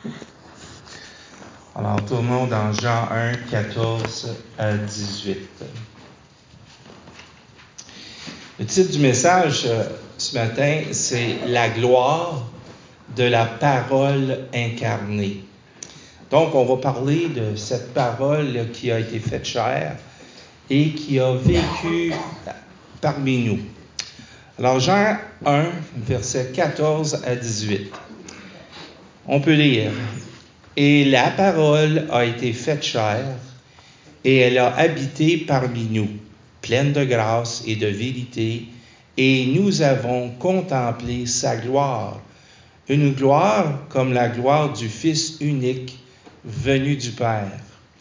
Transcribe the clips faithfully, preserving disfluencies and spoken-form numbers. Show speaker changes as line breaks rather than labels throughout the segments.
Alors, tournons dans Jean un, quatorze à dix-huit. Le titre du message euh, ce matin, c'est « La gloire de la parole incarnée ». Donc, on va parler de cette parole là, qui a été faite chair et qui a vécu parmi nous. Alors, Jean un, versets quatorze à dix-huit. On peut lire. « Et la parole a été faite chair, et elle a habité parmi nous, pleine de grâce et de vérité, et nous avons contemplé sa gloire, une gloire comme la gloire du Fils unique venu du Père. »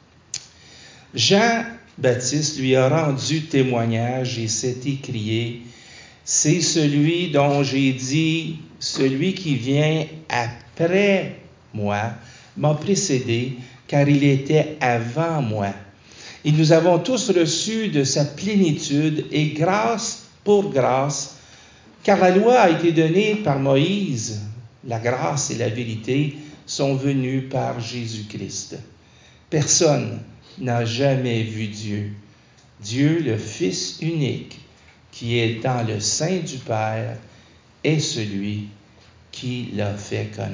Jean-Baptiste lui a rendu témoignage et s'est écrié, « C'est celui dont j'ai dit, celui qui vient après moi, m'a précédé, car il était avant moi. Et nous avons tous reçu de sa plénitude et grâce pour grâce, car la loi a été donnée par Moïse, la grâce et la vérité sont venues par Jésus-Christ. Personne n'a jamais vu Dieu. Dieu, le Fils unique, qui est dans le sein du Père, est celui qui l'a fait connaître. »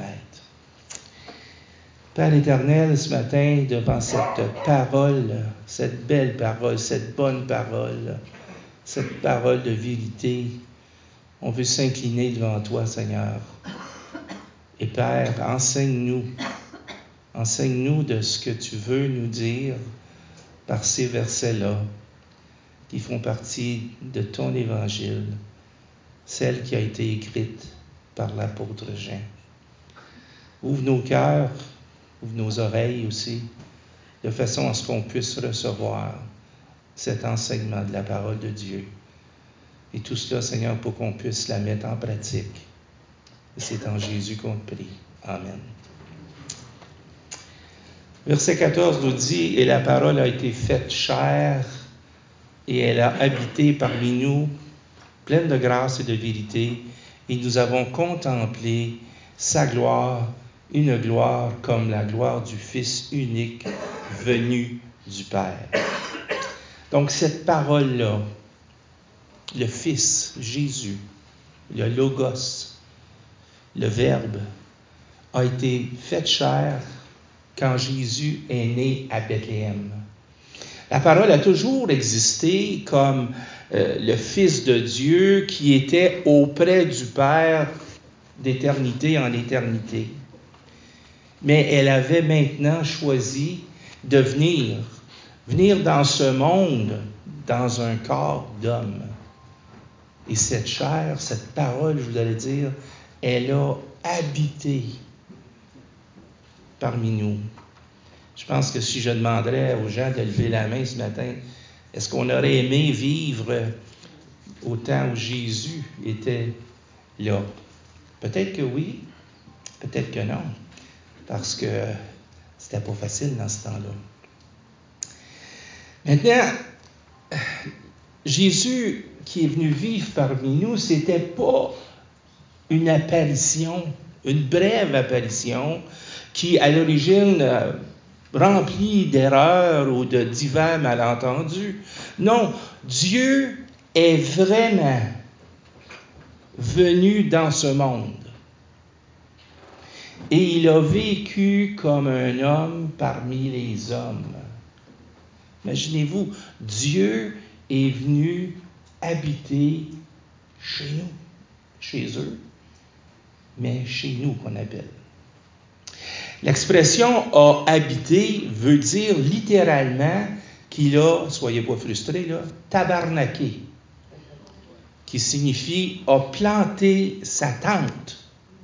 Père éternel, ce matin, devant cette parole, cette belle parole, cette bonne parole, cette parole de vérité, on veut s'incliner devant toi, Seigneur. Et Père, enseigne-nous, enseigne-nous de ce que tu veux nous dire par ces versets-là qui font partie de ton évangile, celle qui a été écrite par l'apôtre Jean. Ouvre nos cœurs, ouvre nos oreilles aussi, de façon à ce qu'on puisse recevoir cet enseignement de la parole de Dieu. Et tout cela, Seigneur, pour qu'on puisse la mettre en pratique. Et c'est en Jésus qu'on te prie. Amen. Verset quatorze nous dit, « Et la parole a été faite chair, et elle a habité parmi nous, pleine de grâce et de vérité, et nous avons contemplé sa gloire, une gloire comme la gloire du Fils unique venu du Père. » Donc cette parole-là, le Fils, Jésus, le Logos, le Verbe, a été fait chair quand Jésus est né à Bethléem. La parole a toujours existé comme euh, le Fils de Dieu qui était auprès du Père d'éternité en éternité. Mais elle avait maintenant choisi de venir, venir dans ce monde, dans un corps d'homme. Et cette chair, cette parole, je voudrais dire, elle a habité parmi nous. Je pense que si je demanderais aux gens de lever la main ce matin, est-ce qu'on aurait aimé vivre au temps où Jésus était là? Peut-être que oui, peut-être que non, parce que c'était pas facile dans ce temps-là. Maintenant, Jésus qui est venu vivre parmi nous, c'était pas une apparition, une brève apparition qui, à l'origine, euh, remplie d'erreurs ou de divers malentendus. Non, Dieu est vraiment venu dans ce monde. Et il a vécu comme un homme parmi les hommes. Imaginez-vous, Dieu est venu habiter chez nous, chez eux, mais chez nous qu'on appelle. L'expression « a habité » veut dire littéralement qu'il a, soyez pas frustrés, là, tabarnaqué, qui signifie « a planté sa tente ».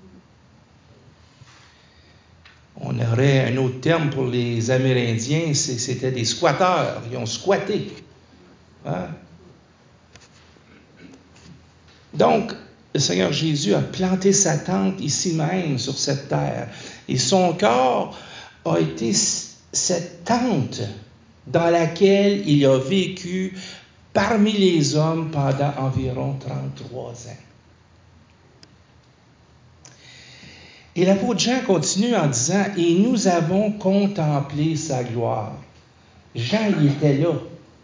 On aurait un autre terme pour les Amérindiens, c'était des squatteurs, ils ont squatté. Hein? Donc, le Seigneur Jésus a planté sa tente ici même, sur cette terre. Et son corps a été cette tente dans laquelle il a vécu parmi les hommes pendant environ trente-trois ans. Et l'apôtre Jean continue en disant, « Et nous avons contemplé sa gloire. » Jean, il était là.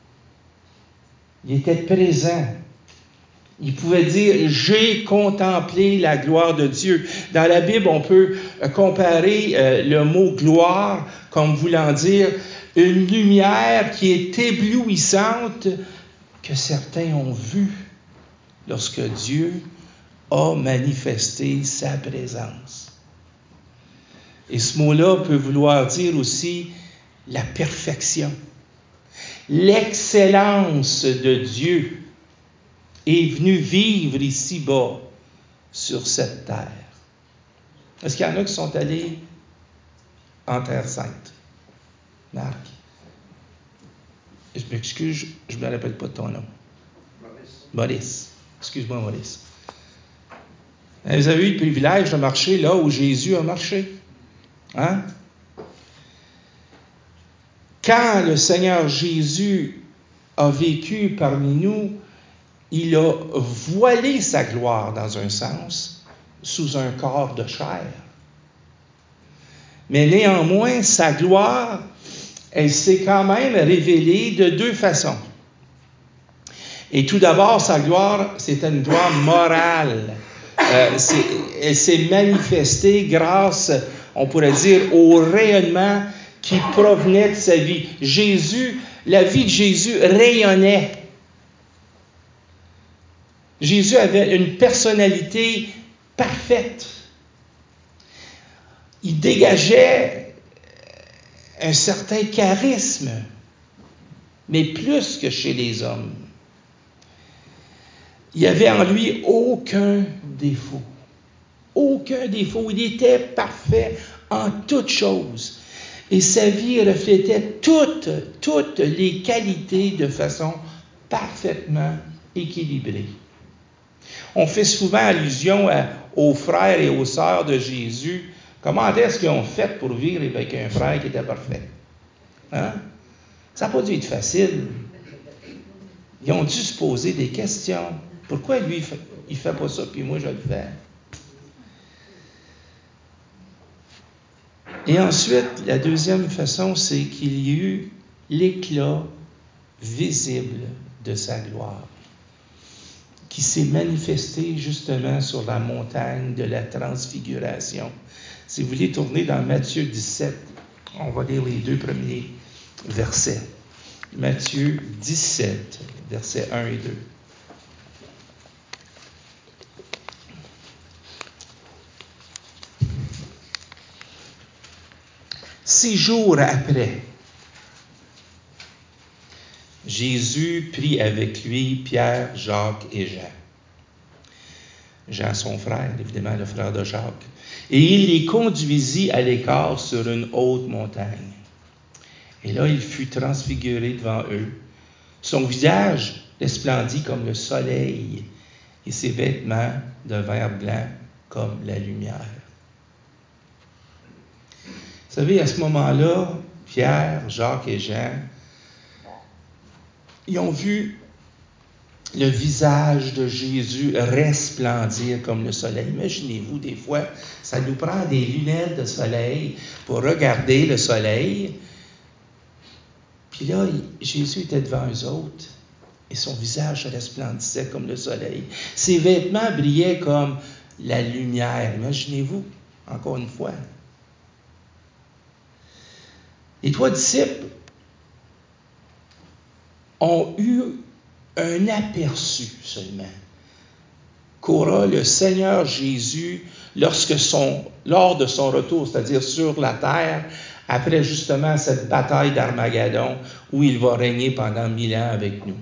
Il était présent. Il pouvait dire, « J'ai contemplé la gloire de Dieu. » Dans la Bible, on peut comparer euh, le mot « gloire » comme voulant dire une lumière qui est éblouissante que certains ont vue lorsque Dieu a manifesté sa présence. Et ce mot-là peut vouloir dire aussi la perfection. L'excellence de Dieu est venue vivre ici-bas sur cette terre. Est-ce qu'il y en a qui sont allés en Terre Sainte? Marc? Je m'excuse, je ne me rappelle pas de ton nom. Maurice. Maurice. Excuse-moi, Maurice. Vous avez eu le privilège de marcher là où Jésus a marché. Hein? Quand le Seigneur Jésus a vécu parmi nous, il a voilé sa gloire dans un sens, sous un corps de chair. Mais néanmoins, sa gloire, elle s'est quand même révélée de deux façons. Et tout d'abord, sa gloire, c'était une gloire morale. Euh, c'est, elle s'est manifestée grâce, on pourrait dire, au rayonnement qui provenait de sa vie. Jésus, la vie de Jésus rayonnait. Jésus avait une personnalité parfaite. Il dégageait un certain charisme, mais plus que chez les hommes. Il n'y avait en lui aucun défaut. Aucun défaut. Il était parfait en toutes choses. Et sa vie reflétait toutes, toutes les qualités de façon parfaitement équilibrée. On fait souvent allusion à, aux frères et aux sœurs de Jésus. Comment est-ce qu'ils ont fait pour vivre avec un frère qui était parfait? Hein? Ça n'a pas dû être facile. Ils ont dû se poser des questions. Pourquoi lui, il ne fait pas ça, puis moi, je le fais? Et ensuite, la deuxième façon, c'est qu'il y eut l'éclat visible de sa gloire, qui s'est manifesté justement sur la montagne de la transfiguration. Si vous voulez tourner dans Matthieu dix-sept, on va lire les deux premiers versets. Matthieu dix-sept, versets un et deux. Six jours après, Jésus prit avec lui Pierre, Jacques et Jean. Jean, son frère, évidemment le frère de Jacques. Et il les conduisit à l'écart sur une haute montagne. Et là, il fut transfiguré devant eux. Son visage resplendit comme le soleil, et ses vêtements devinrent blancs comme la lumière. Vous savez, à ce moment-là, Pierre, Jacques et Jean, ils ont vu le visage de Jésus resplendir comme le soleil. Imaginez-vous, des fois, ça nous prend des lunettes de soleil pour regarder le soleil. Puis là, Jésus était devant eux autres et son visage resplendissait comme le soleil. Ses vêtements brillaient comme la lumière. Imaginez-vous, encore une fois. Les trois disciples ont eu un aperçu seulement qu'aura le Seigneur Jésus lorsque son, lors de son retour, c'est-à-dire sur la terre, après justement cette bataille d'Armageddon où il va régner pendant mille ans avec nous.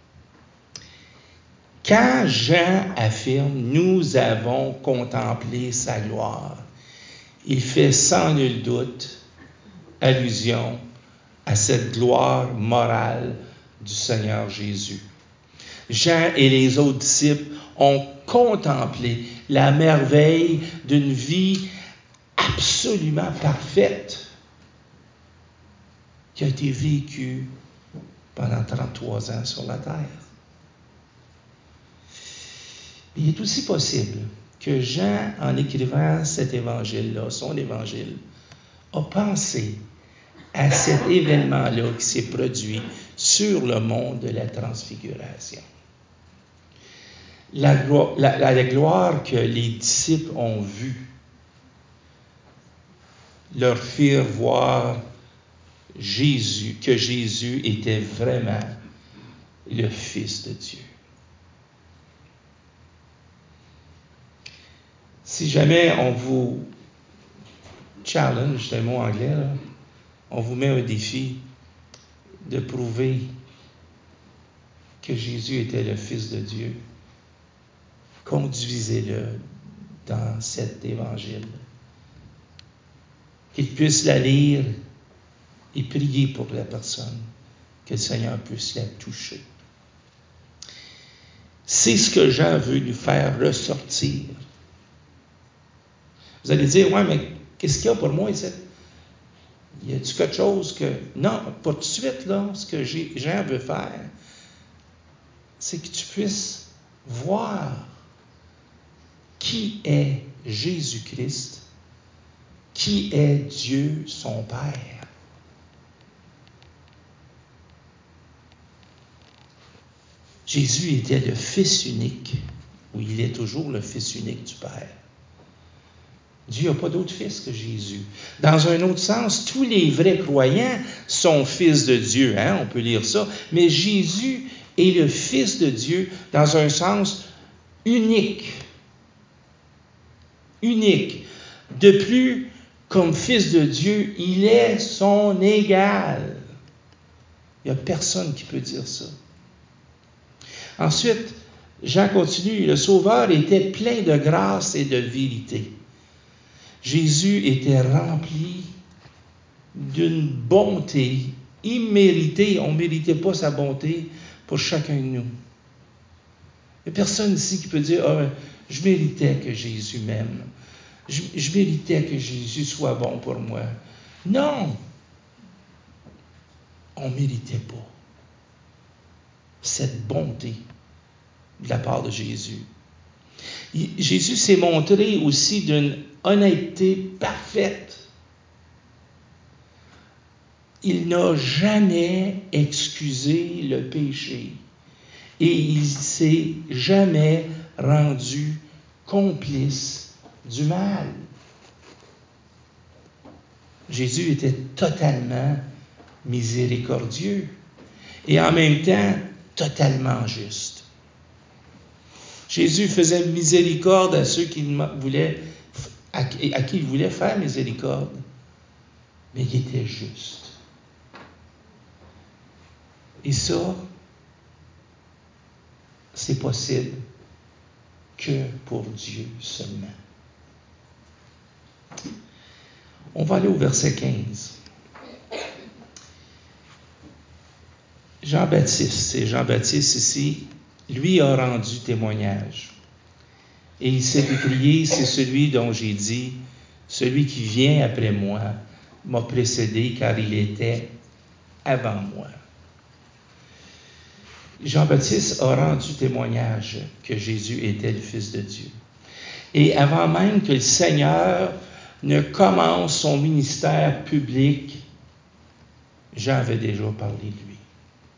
Quand Jean affirme « Nous avons contemplé sa gloire », il fait sans nul doute allusion à cette gloire morale du Seigneur Jésus. Jean et les autres disciples ont contemplé la merveille d'une vie absolument parfaite qui a été vécue pendant trente-trois ans sur la terre. Il est aussi possible que Jean, en écrivant cet évangile-là, son évangile, a pensé à cet événement-là qui s'est produit sur le mont de la Transfiguration. La gloire, la, la, la gloire que les disciples ont vue leur firent voir Jésus, que Jésus était vraiment le Fils de Dieu. Si jamais on vous challenge, c'est un mot anglais, là, on vous met un défi de prouver que Jésus était le Fils de Dieu, conduisez-le dans cet évangile. Qu'il puisse la lire et prier pour la personne, que le Seigneur puisse la toucher. C'est ce que Jean veut nous faire ressortir. Vous allez dire, ouais, mais qu'est-ce qu'il y a pour moi ici? Y a-t-il quelque chose que... Non, pas tout de suite, là. Ce que Jean veut faire, c'est que tu puisses voir qui est Jésus-Christ, qui est Dieu, son Père. Jésus était le Fils unique, ou il est toujours le Fils unique du Père. Dieu n'a pas d'autre Fils que Jésus. Dans un autre sens, tous les vrais croyants sont fils de Dieu, hein? On peut lire ça, mais Jésus est le Fils de Dieu dans un sens unique. Unique. De plus, comme Fils de Dieu, il est son égal. Il n'y a personne qui peut dire ça. Ensuite, Jean continue, le Sauveur était plein de grâce et de vérité. Jésus était rempli d'une bonté imméritée. On ne méritait pas sa bonté pour chacun de nous. Il n'y a personne ici qui peut dire « Ah, oh, je méritais que Jésus m'aime. Je, je méritais que Jésus soit bon pour moi. » Non! On ne méritait pas cette bonté de la part de Jésus. Il, Jésus s'est montré aussi d'une honnêteté parfaite. Il n'a jamais excusé le péché et il ne s'est jamais rendu complice du mal. Jésus était totalement miséricordieux et en même temps totalement juste. Jésus faisait miséricorde à ceux qui voulaient, à qui il voulait faire miséricorde, mais il était juste. Et ça, c'est possible que pour Dieu seulement. On va aller au verset quinze. Jean-Baptiste, c'est Jean-Baptiste ici, lui a rendu témoignage. Et il s'est écrié, c'est celui dont j'ai dit, celui qui vient après moi m'a précédé car il était avant moi. Jean-Baptiste a rendu témoignage que Jésus était le Fils de Dieu. Et avant même que le Seigneur ne commence son ministère public, Jean avait déjà parlé de lui.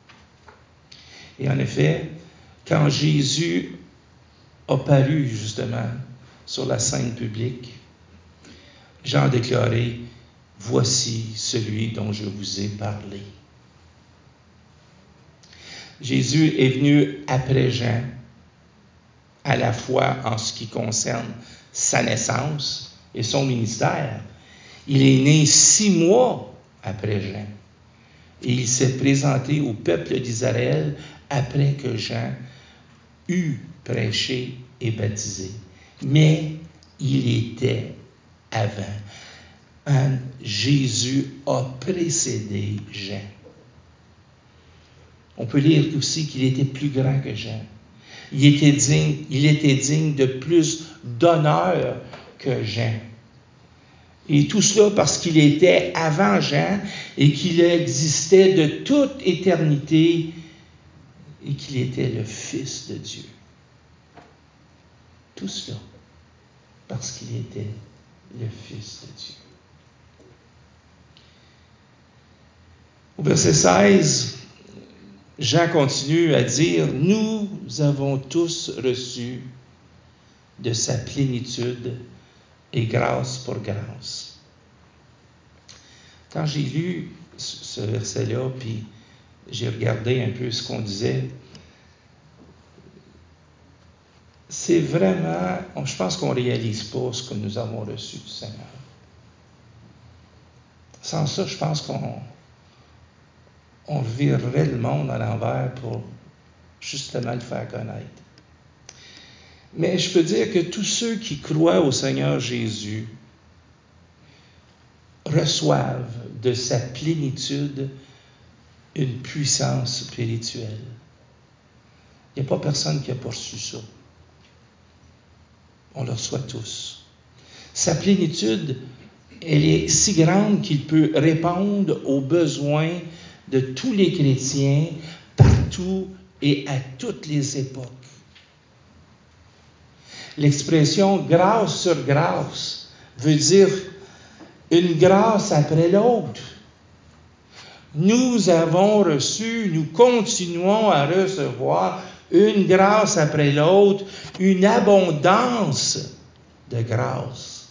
Et en effet, quand Jésus a paru justement sur la scène publique, Jean a déclaré « Voici celui dont je vous ai parlé ». Jésus est venu après Jean, à la fois en ce qui concerne sa naissance et son ministère. Il est né six mois après Jean et il s'est présenté au peuple d'Israël après que Jean eut prêché et baptisé. Mais il était avant. Jésus a précédé Jean. On peut lire aussi qu'il était plus grand que Jean. Il était digne, il était digne de plus d'honneur que Jean. Et tout cela parce qu'il était avant Jean et qu'il existait de toute éternité et qu'il était le Fils de Dieu. Tout cela parce qu'il était le Fils de Dieu. Au verset seize, Jean continue à dire, « Nous avons tous reçu de sa plénitude et grâce pour grâce. » Quand j'ai lu ce verset-là, puis j'ai regardé un peu ce qu'on disait, c'est vraiment, je pense qu'on ne réalise pas ce que nous avons reçu du Seigneur. Sans ça, je pense qu'on on virerait le monde à l'envers pour justement le faire connaître. Mais je peux dire que tous ceux qui croient au Seigneur Jésus reçoivent de sa plénitude une puissance spirituelle. Il n'y a pas personne qui a reçu ça. On le reçoit tous. Sa plénitude, elle est si grande qu'il peut répondre aux besoins de tous les chrétiens, partout et à toutes les époques. L'expression « grâce sur grâce » veut dire une grâce après l'autre. Nous avons reçu, nous continuons à recevoir une grâce après l'autre, une abondance de grâce.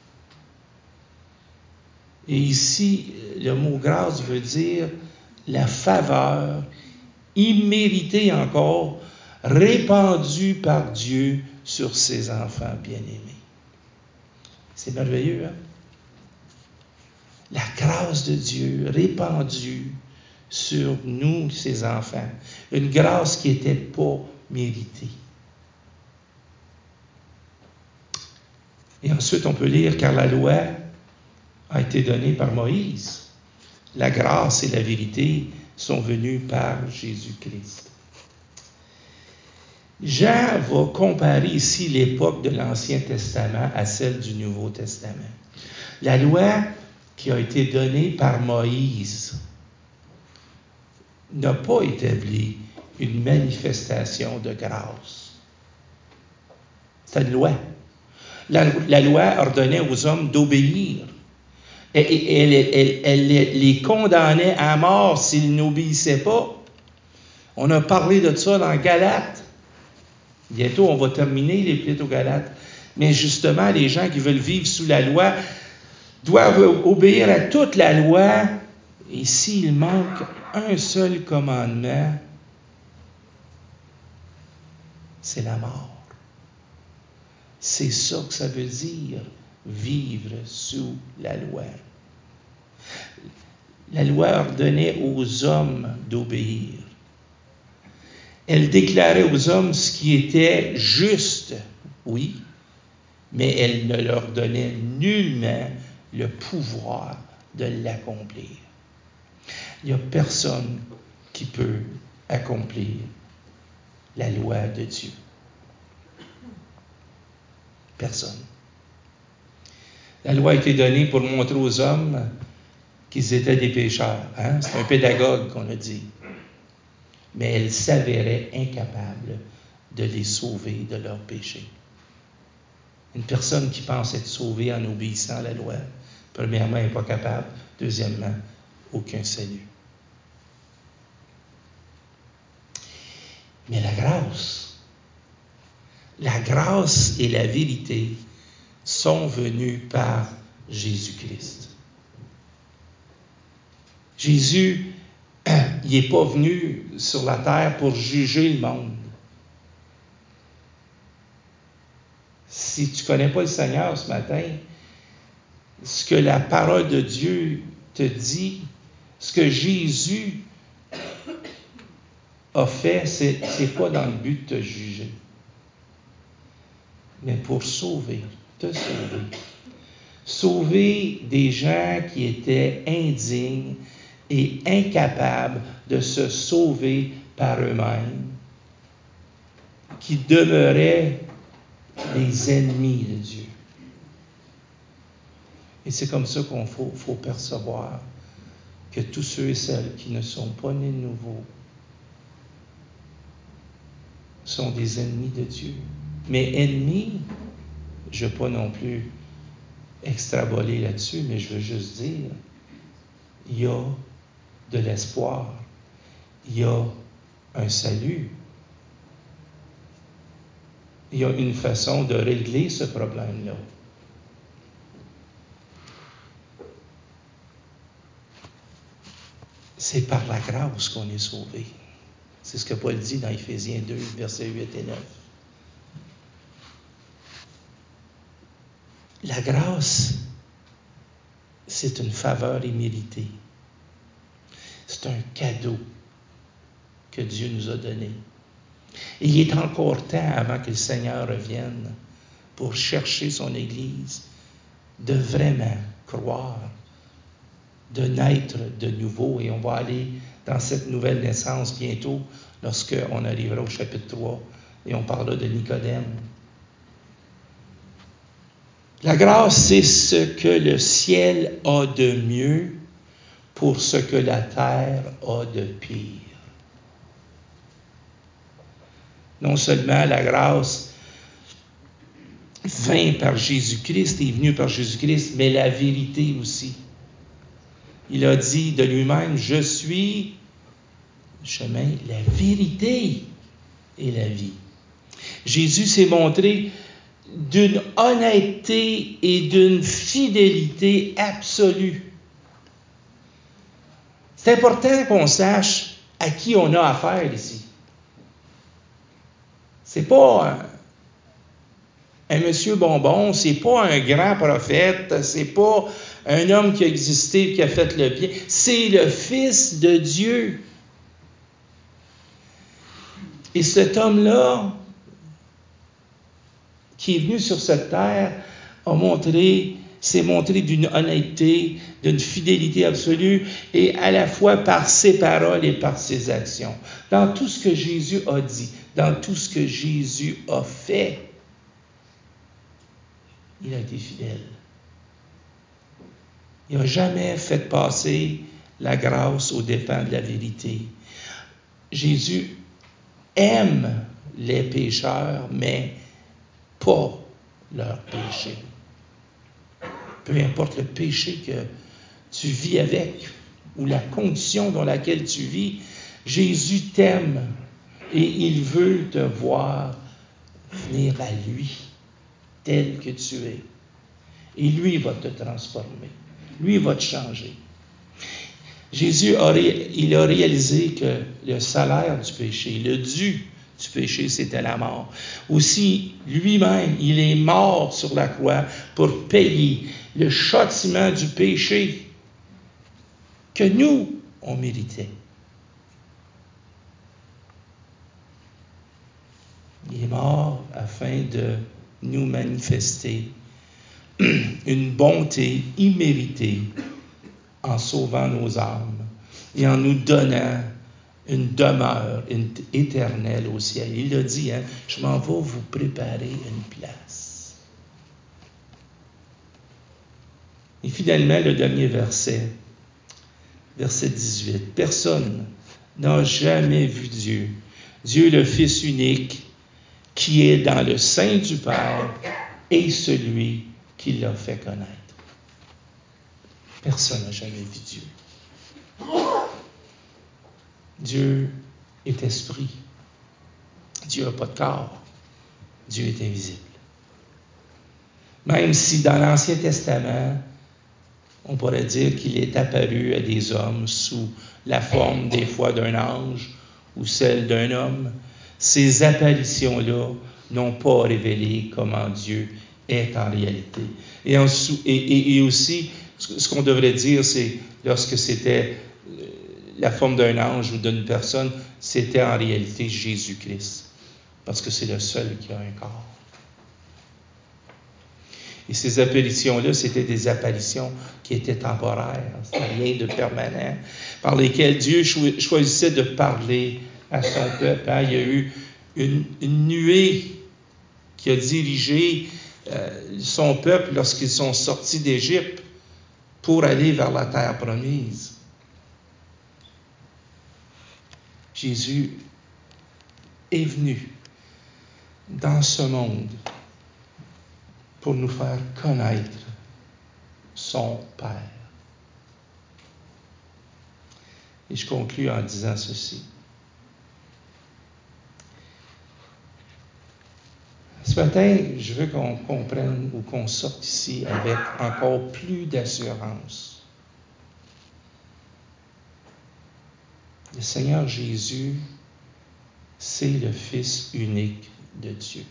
Et ici, le mot grâce veut dire la faveur, imméritée encore, répandue par Dieu sur ses enfants bien-aimés. C'est merveilleux, hein? La grâce de Dieu répandue sur nous, ses enfants. Une grâce qui n'était pas méritée. Et ensuite, on peut lire, car la loi a été donnée par Moïse. La grâce et la vérité sont venues par Jésus-Christ. Jean va comparer ici l'époque de l'Ancien Testament à celle du Nouveau Testament. La loi qui a été donnée par Moïse n'a pas établi une manifestation de grâce. C'est une loi. La, la loi ordonnait aux hommes d'obéir. Et, et, elle, elle, elle, elle les condamnait à mort s'ils n'obéissaient pas. On a parlé de ça dans Galates. Bientôt, on va terminer l'Épître aux Galates. Mais justement, les gens qui veulent vivre sous la loi doivent obéir à toute la loi. Et s'il manque un seul commandement, c'est la mort. C'est ça que ça veut dire, vivre sous la loi. La loi ordonnait aux hommes d'obéir. Elle déclarait aux hommes ce qui était juste, oui, mais elle ne leur donnait nullement le pouvoir de l'accomplir. Il n'y a personne qui peut accomplir la loi de Dieu. Personne. La loi a été donnée pour montrer aux hommes qu'ils étaient des pécheurs. Hein? C'est un pédagogue qu'on a dit. Mais elle s'avérait incapable de les sauver de leurs péchés. Une personne qui pense être sauvée en obéissant à la loi, premièrement, n'est pas capable. Deuxièmement, aucun salut. Mais la grâce, la grâce et la vérité sont venues par Jésus-Christ. Jésus, il n'est pas venu sur la terre pour juger le monde. Si tu ne connais pas le Seigneur ce matin, ce que la parole de Dieu te dit, ce que Jésus a fait, ce n'est pas dans le but de te juger, mais pour sauver, te sauver. Sauver des gens qui étaient indignes et incapables de se sauver par eux-mêmes, qui demeuraient des ennemis de Dieu. Et c'est comme ça qu'on faut, faut percevoir que tous ceux et celles qui ne sont pas nés de nouveau sont des ennemis de Dieu. Mais ennemis, je ne veux pas non plus extrapoler là-dessus, mais je veux juste dire, il y a de l'espoir, il y a un salut, il y a une façon de régler ce problème-là. C'est par la grâce qu'on est sauvé. C'est ce que Paul dit dans Éphésiens deux, versets huit et neuf. La grâce, c'est une faveur imméritée. C'est un cadeau que Dieu nous a donné. Et il est encore temps, avant que le Seigneur revienne, pour chercher son Église, de vraiment croire, de naître de nouveau. Et on va aller dans cette nouvelle naissance bientôt, lorsqu'on arrivera au chapitre trois, et on parlera de Nicodème. La grâce, c'est ce que le ciel a de mieux pour ce que la terre a de pire. Non seulement la grâce vint par Jésus-Christ, est venue par Jésus-Christ, mais la vérité aussi. Il a dit de lui-même, « Je suis le chemin, la vérité et la vie. » Jésus s'est montré d'une honnêteté et d'une fidélité absolue. C'est important qu'on sache à qui on a affaire ici. C'est pas un, un monsieur bonbon, c'est pas un grand prophète, c'est pas un homme qui a existé, qui a fait le bien. C'est le Fils de Dieu. Et cet homme-là, qui est venu sur cette terre, a montré, s'est montré d'une honnêteté, d'une fidélité absolue, et à la fois par ses paroles et par ses actions. Dans tout ce que Jésus a dit, dans tout ce que Jésus a fait, il a été fidèle. Il n'a jamais fait passer la grâce aux dépens de la vérité. Jésus aime les pécheurs, mais pas leur péché. Peu importe le péché que tu vis avec ou la condition dans laquelle tu vis, Jésus t'aime et il veut te voir venir à lui tel que tu es. Et lui va te transformer. Lui va te changer. Jésus a, ré, il a réalisé que le salaire du péché, le dû du péché, c'était la mort. Aussi, lui-même, il est mort sur la croix pour payer le châtiment du péché que nous, on méritait. Il est mort afin de nous manifester une bonté imméritée en sauvant nos âmes et en nous donnant une demeure une éternelle au ciel. Il a dit, hein, je m'en vais vous préparer une place. Et finalement, le dernier verset, verset dix-huit. Personne n'a jamais vu Dieu. Dieu, le Fils unique, qui est dans le sein du Père, est celui qui l'a fait connaître. Personne n'a jamais vu Dieu. Dieu est esprit. Dieu n'a pas de corps. Dieu est invisible. Même si dans l'Ancien Testament, on pourrait dire qu'il est apparu à des hommes sous la forme des fois d'un ange ou celle d'un homme, ces apparitions-là n'ont pas révélé comment Dieu est en réalité. Et, en, et, et, et aussi, ce qu'on devrait dire, c'est lorsque c'était la forme d'un ange ou d'une personne, c'était en réalité Jésus-Christ. Parce que c'est le seul qui a un corps. Et ces apparitions-là, c'était des apparitions qui étaient temporaires. C'était rien de permanent. Par lesquelles Dieu cho- choisissait de parler à son peuple. Hein? Il y a eu une, une nuée qui a dirigé euh, son peuple lorsqu'ils sont sortis d'Égypte pour aller vers la terre promise. Jésus est venu dans ce monde pour nous faire connaître son Père. Et je conclus en disant ceci. Ce matin, je veux qu'on comprenne ou qu'on sorte ici avec encore plus d'assurance. Le Seigneur Jésus, c'est le Fils unique de Dieu.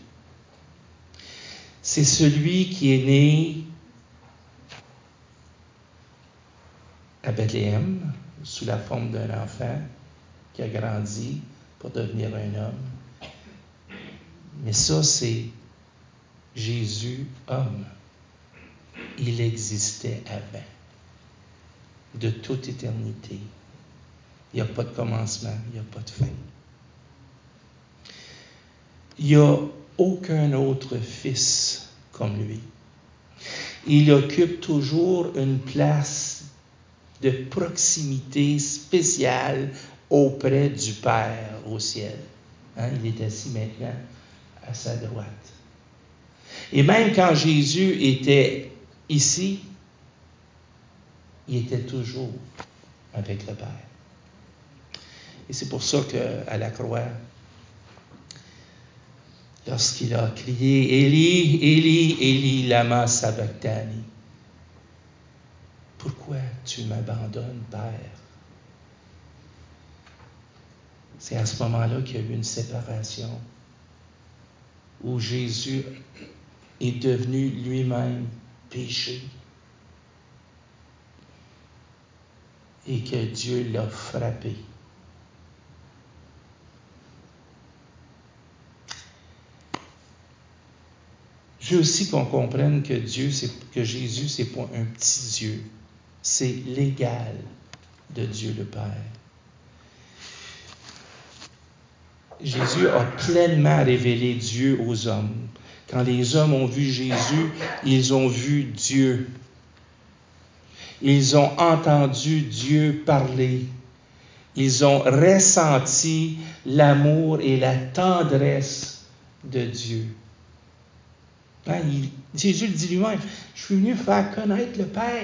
C'est celui qui est né à Bethléem, sous la forme d'un enfant, qui a grandi pour devenir un homme. Mais ça, c'est Jésus, homme. Il existait avant, de toute éternité. Il n'y a pas de commencement, il n'y a pas de fin. Il n'y a aucun autre fils comme lui. Il occupe toujours une place de proximité spéciale auprès du Père au ciel. Hein? Il est assis maintenant à sa droite. Et même quand Jésus était ici, il était toujours avec le Père. Et c'est pour ça qu'à la croix, lorsqu'il a crié « Élie, Élie, Élie, lama sabachthani » « Pourquoi tu m'abandonnes, Père? » C'est à ce moment-là qu'il y a eu une séparation, où Jésus est devenu lui-même péché et que Dieu l'a frappé. Je veux aussi qu'on comprenne que Dieu, c'est, que Jésus, c'est pas un petit Dieu, c'est l'égal de Dieu le Père. Jésus a pleinement révélé Dieu aux hommes. Quand les hommes ont vu Jésus, ils ont vu Dieu. Ils ont entendu Dieu parler. Ils ont ressenti l'amour et la tendresse de Dieu. Hein, il, Jésus le dit lui-même, « Je suis venu faire connaître le Père. »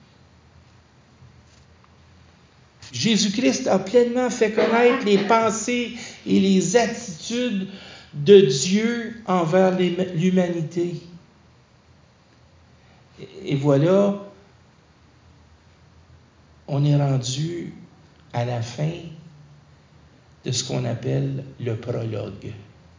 Jésus-Christ a pleinement fait connaître les pensées et les attitudes de Dieu envers l'humanité. Et voilà, on est rendu à la fin de ce qu'on appelle le prologue,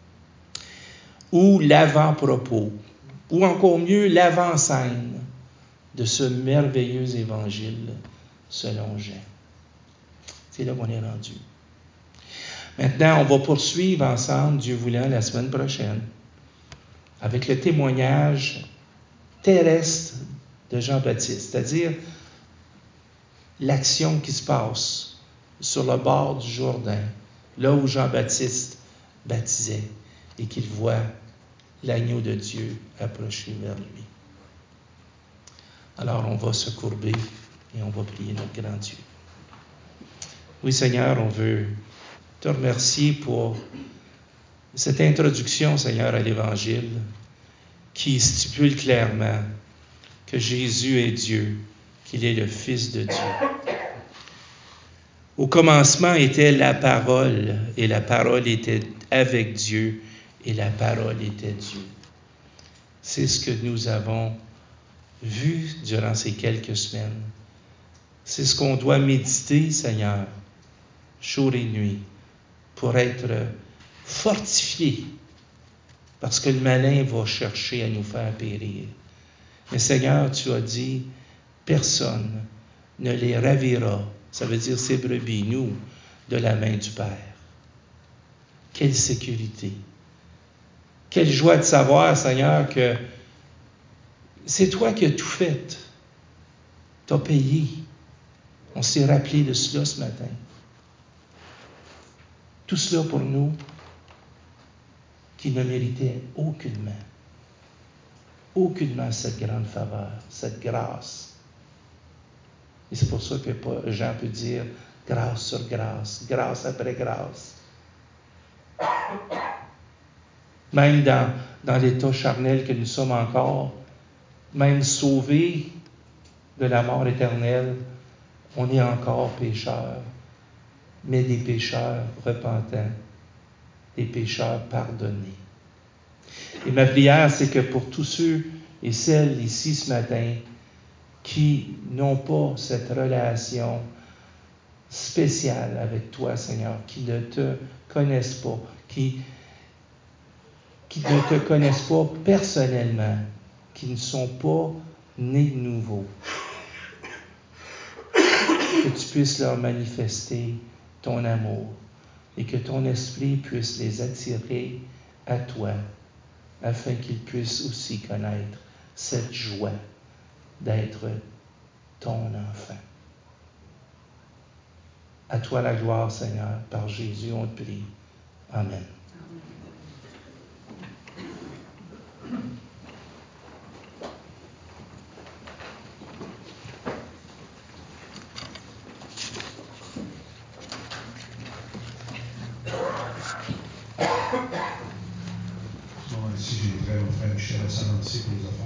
ou l'avant-propos, ou encore mieux l'avant-scène de ce merveilleux évangile selon Jean. C'est là qu'on est rendu. Maintenant, on va poursuivre ensemble, Dieu voulant, la semaine prochaine, avec le témoignage terrestre de Jean-Baptiste, c'est-à-dire l'action qui se passe sur le bord du Jourdain, là où Jean-Baptiste baptisait et qu'il voit l'agneau de Dieu approcher vers lui. Alors, on va se courber et on va prier notre grand Dieu. Oui, Seigneur, on veut te remercier pour cette introduction, Seigneur, à l'Évangile qui stipule clairement que Jésus est Dieu, qu'il est le Fils de Dieu. Au commencement était la parole, et la parole était avec Dieu, et la parole était Dieu. C'est ce que nous avons vu durant ces quelques semaines. C'est ce qu'on doit méditer, Seigneur, jour et nuit, pour être fortifié, parce que le malin va chercher à nous faire périr. Mais Seigneur, tu as dit, personne ne les ravira, ça veut dire ces brebis, nous, de la main du Père. Quelle sécurité! Quelle joie de savoir, Seigneur, que c'est toi qui as tout fait. Tu as payé. On s'est rappelé de cela ce matin. Tout cela pour nous qui ne méritaient aucunement, aucunement cette grande faveur, cette grâce. Et c'est pour ça que Jean peut dire grâce sur grâce, grâce après grâce. Même dans dans l'état charnel que nous sommes encore, même sauvés de la mort éternelle, on est encore pécheurs, mais des pécheurs repentants, des pécheurs pardonnés. Et ma prière, c'est que pour tous ceux et celles ici ce matin qui n'ont pas cette relation spéciale avec toi, Seigneur, qui ne te connaissent pas, qui, qui ne te connaissent pas personnellement, qui ne sont pas nés de nouveau, que tu puisses leur manifester ton amour et que ton esprit puisse les attirer à toi, afin qu'ils puissent aussi connaître cette joie d'être ton enfant. À toi la gloire, Seigneur, par Jésus on te prie. Amen.
Bon, ici, j'ai très mon frère Michel à s'annoncer pour les